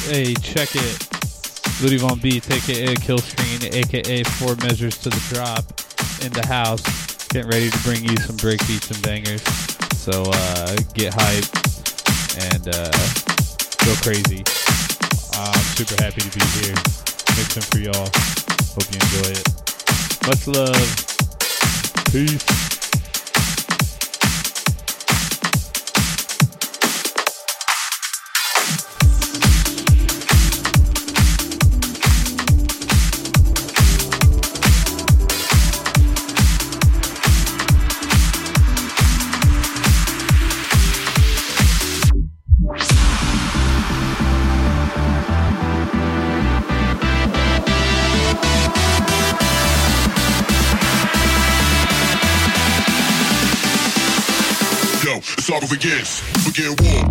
Hey, check it. Ludi Von Beats, aka Killscreen, aka 4 Measures to the Drop, in the house, getting ready to bring you some break beats and bangers. So get hype and go crazy. I'm super happy to be here, mixing for y'all. Hope you enjoy it. Much love. Peace. The saga begins. Begin war.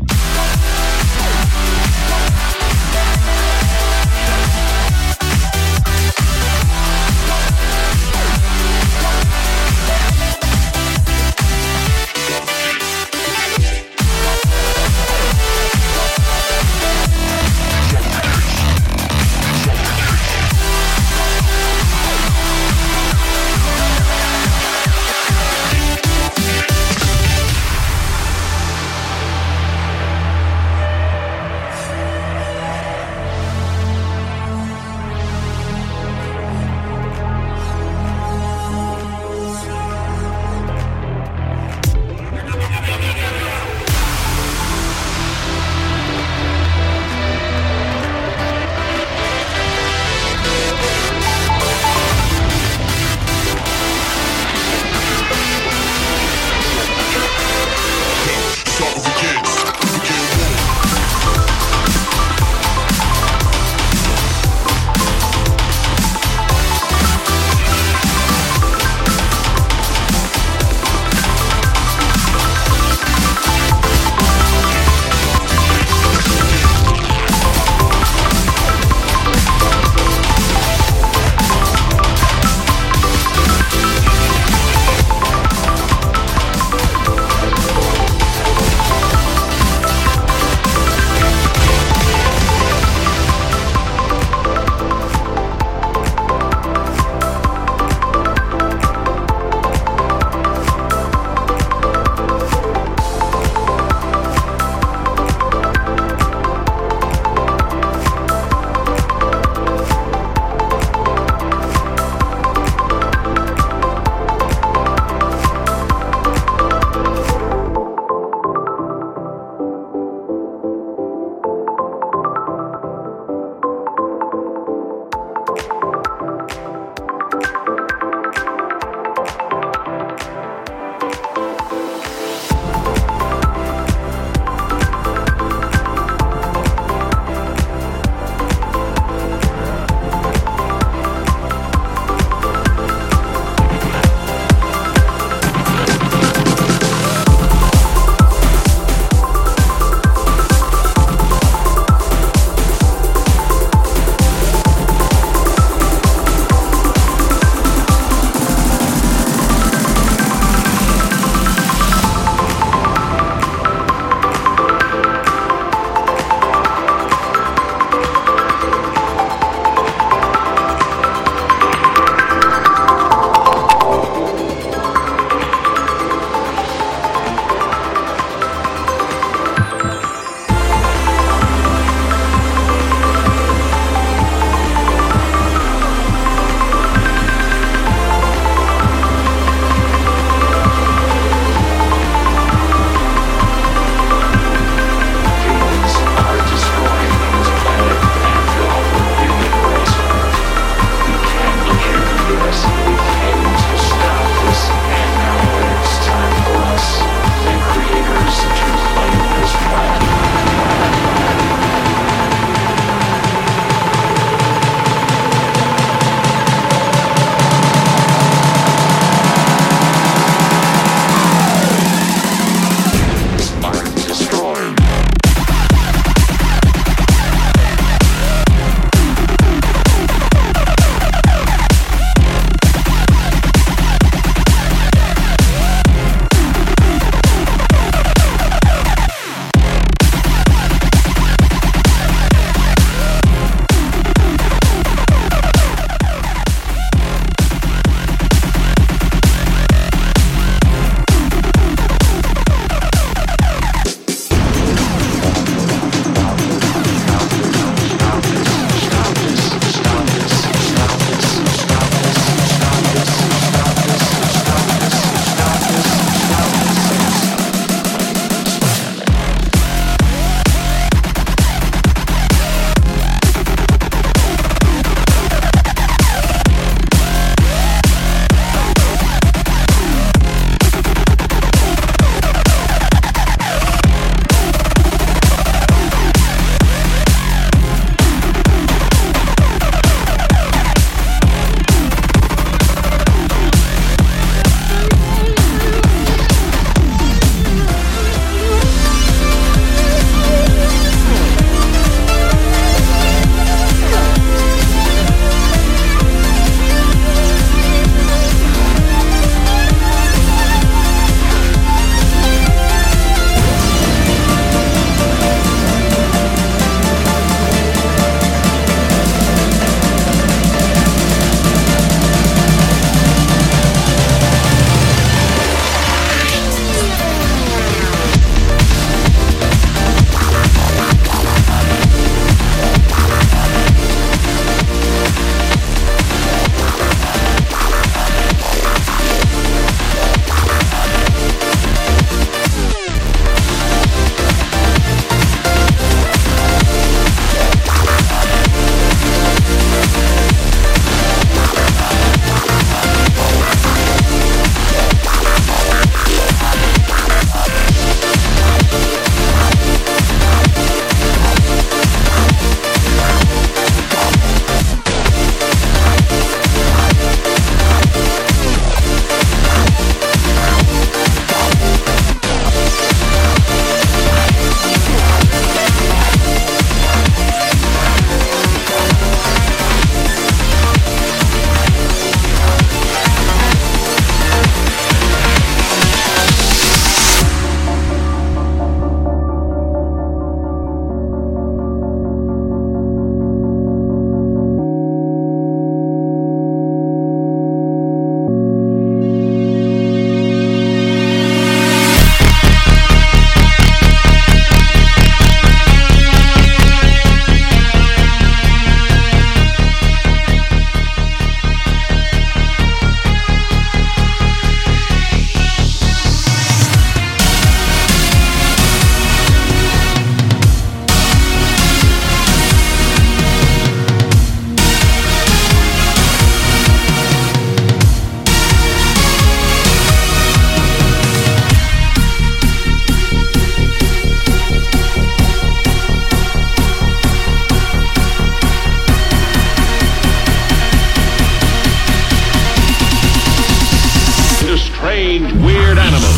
strange, weird animal.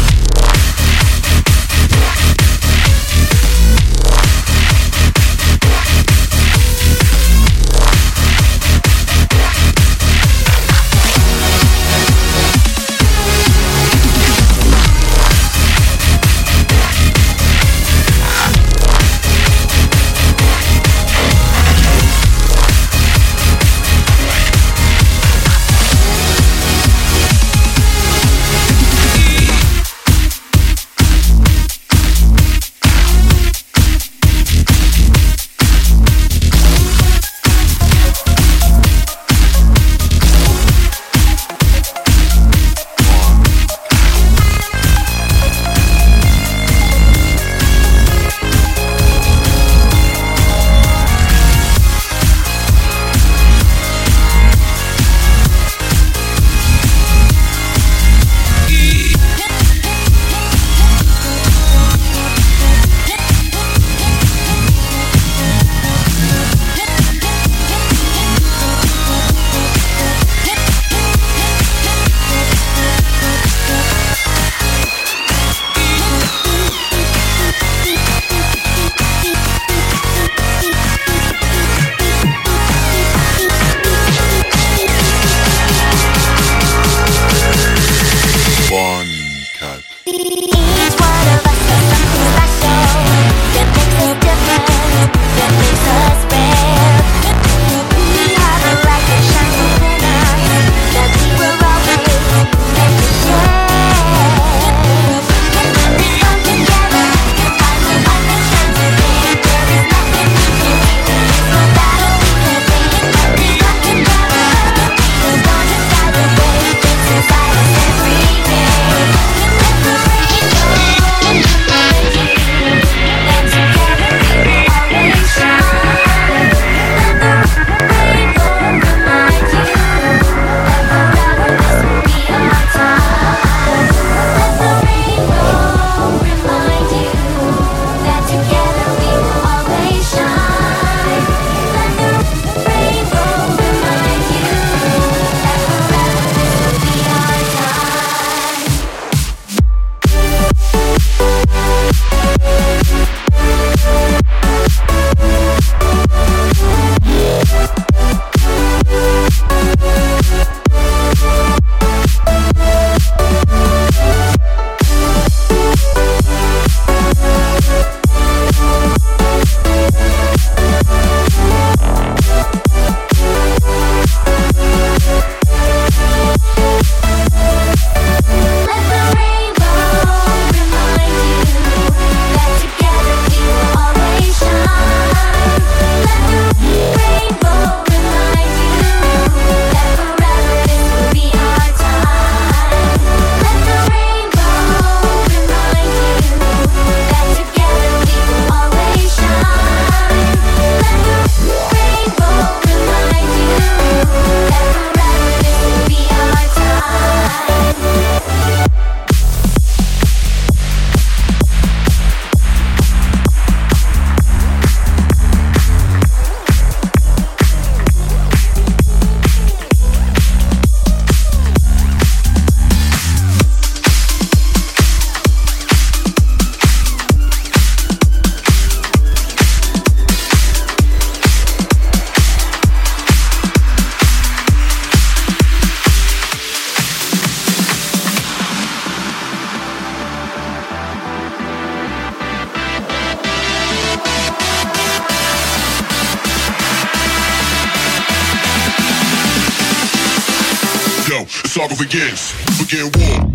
The saga begins. Begin war.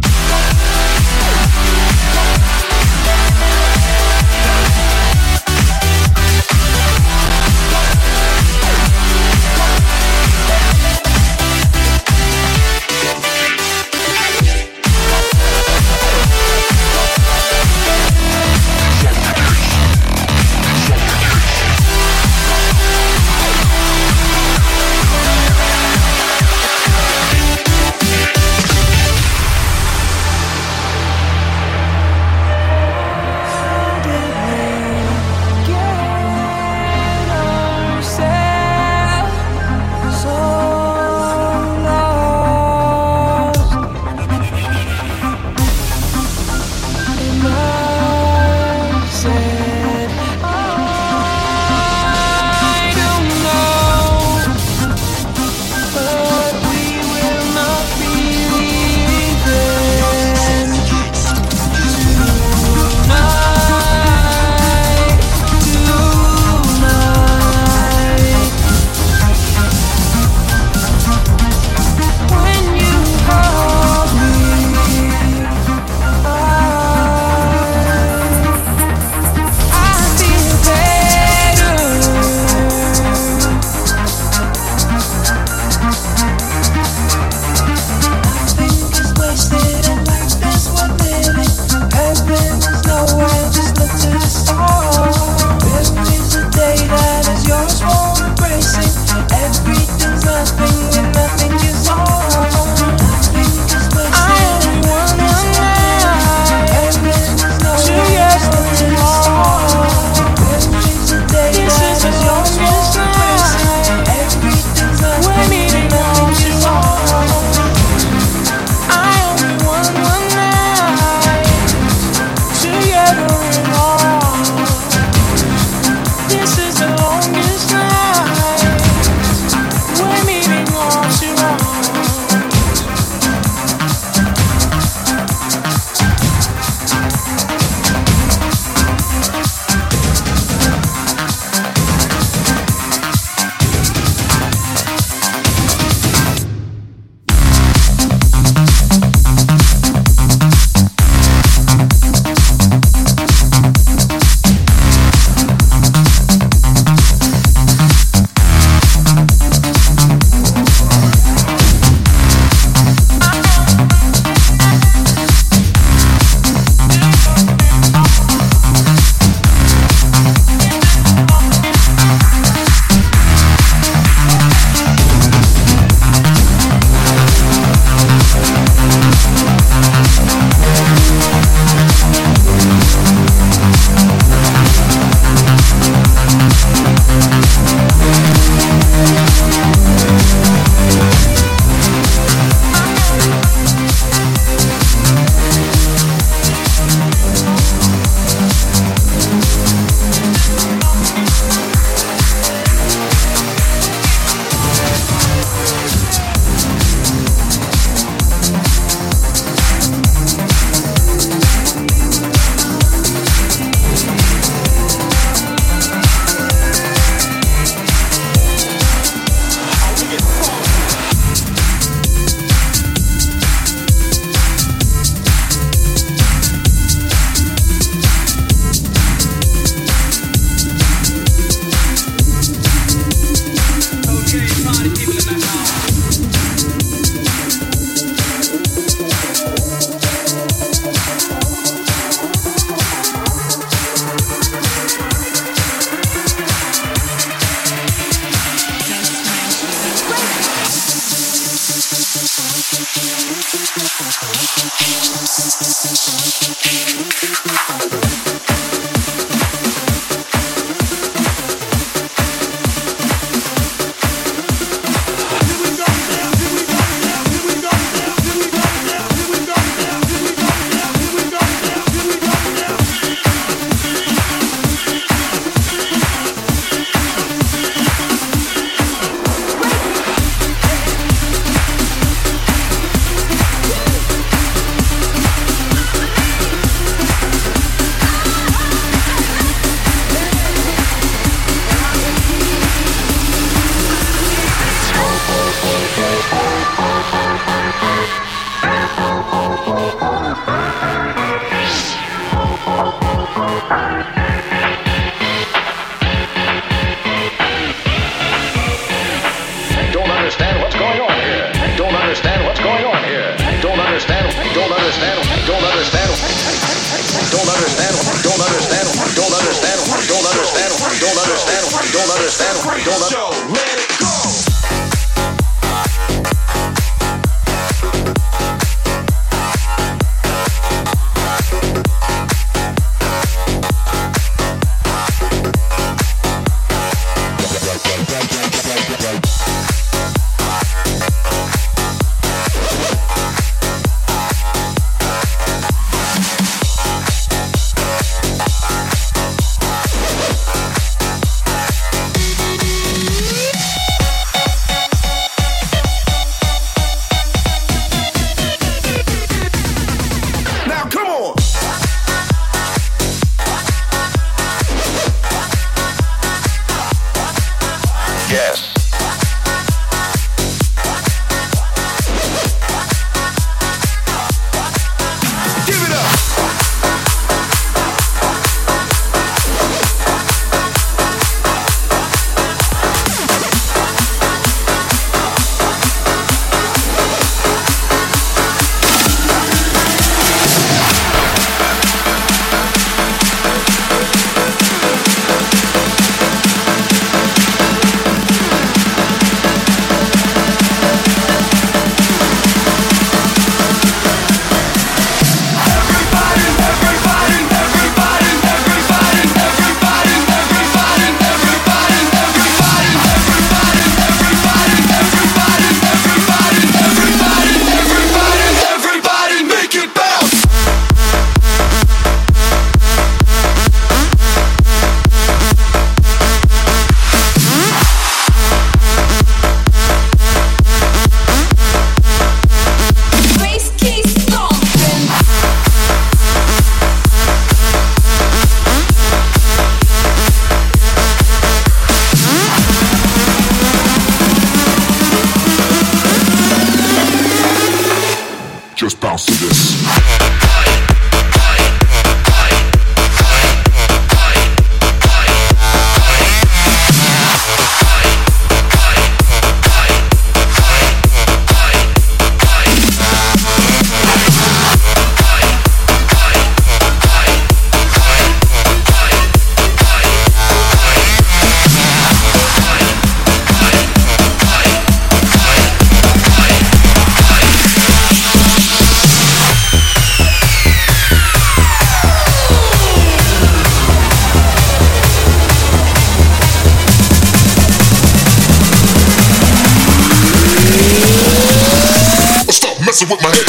messing with my head.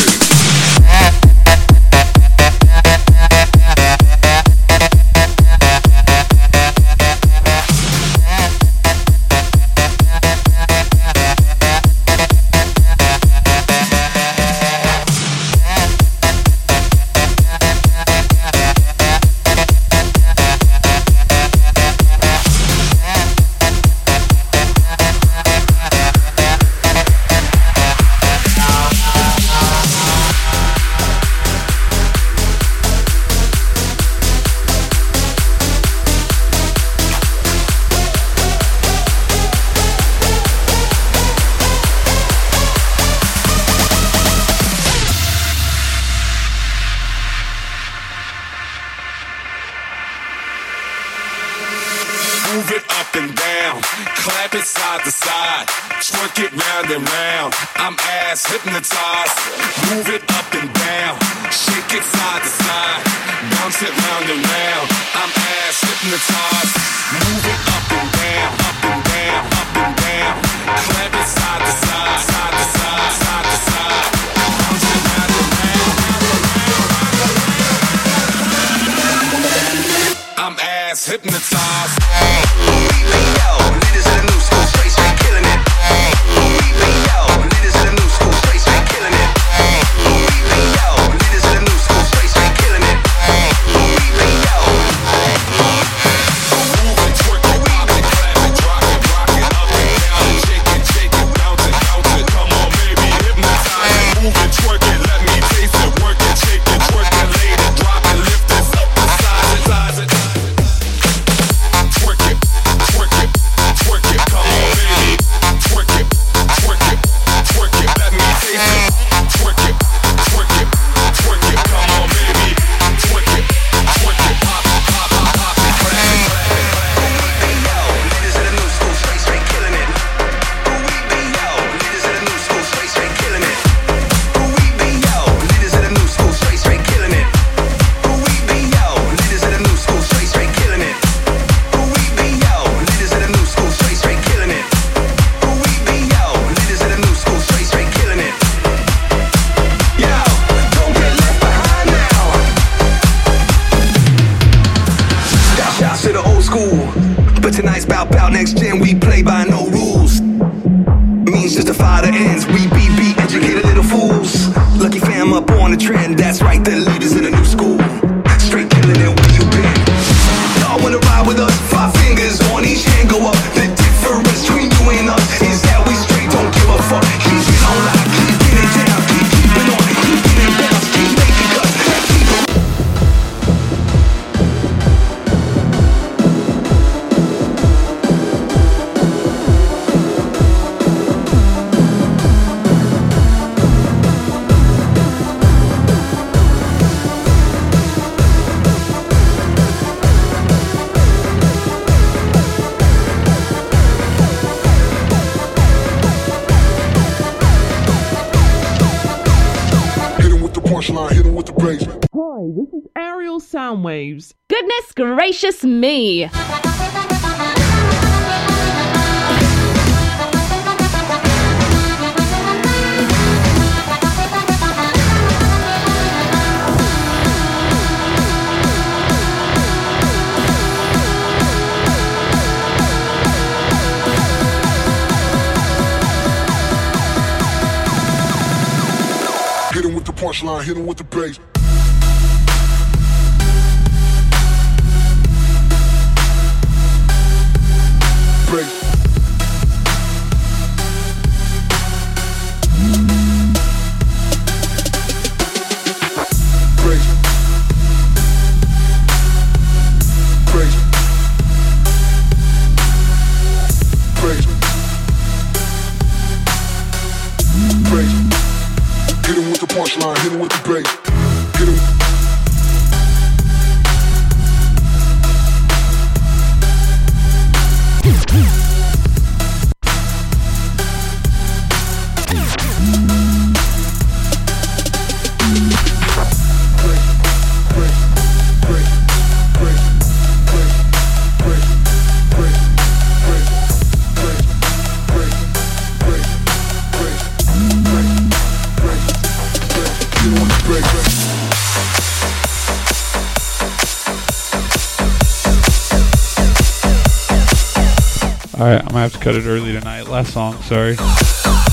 up and down, clap it side to side, twerk it round and round. I'm ass hypnotized, move it up and down, shake it side to side, bounce it round and round. I'm ass hypnotized, move it up and down, up and down, up and down, clap it side to side, side to side, side to side, bounce it round and round, I'm ass hypnotized. Leaders in the new school, straight killing it. Leaders in the new school, straight killing it. Leaders in the new school, straight killing it. Move it, twerk it, pop it, clap it, rock it, up and down, and shake it, bounce it, come on, baby, hypnotize it. Move it, twerk it, let me taste it, work it, shake it, twerk it, lay it, drop it, lift it, up the size it. Twerk it, come on, baby. Twerk it, let me taste it. Twerk it, come on, baby. Twerk it, pop it, clap it. Leaders in the new school, straight killing it. Leaders in the new school, straight killing it. Leaders in the new school, straight killing it. Leaders in the new school, straight killing it. Leaders in the new school, straight killing it. Leaders in the new school, straight killing it. Yo, don't get left behind now. Shouts to the old school, but tonight's bout next gen. We play by no rules. Means justify the ends. We be educated little fools. Lucky fam up on the trend. That's right, the leaders in the new school, straight killing it. Where you been? Y'all wanna ride with us? 5 fingers on each hand go up. The difference between you and us is that we straight don't give a fuck. Keep it on lock, keep it down, keep it on, keep it bounce, keep making cuts, keep it. Hit him with the bass. Hi, this is Aerial Soundwaves. Goodness gracious me! Hit him with the punchline, hit him with the bass. Bass. Hit him with the punchline, hit him with the bass. Hit him. Alright, I'm gonna have to cut it early tonight. Last song, sorry.